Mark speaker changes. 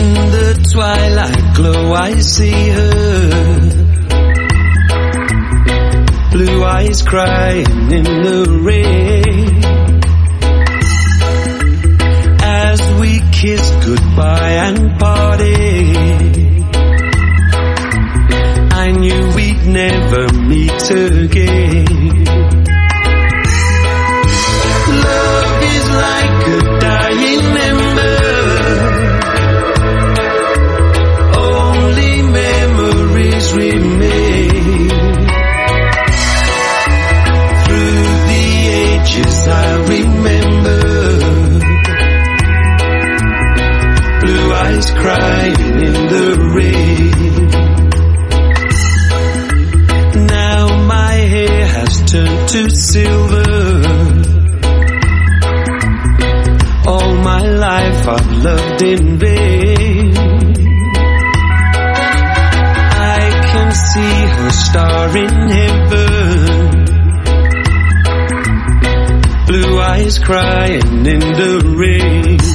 Speaker 1: In the twilight glow I see her, blue eyes crying in the rain. As we kiss goodbye and parted, I knew we'd never meet again. Love is like a dying ember, only memories remain. Through the ages I remember, blue eyes crying in the rain. Now my hair has turned to silver, all my life I've loved in vain. I can see her star in heaven, blue eyes crying in the rain.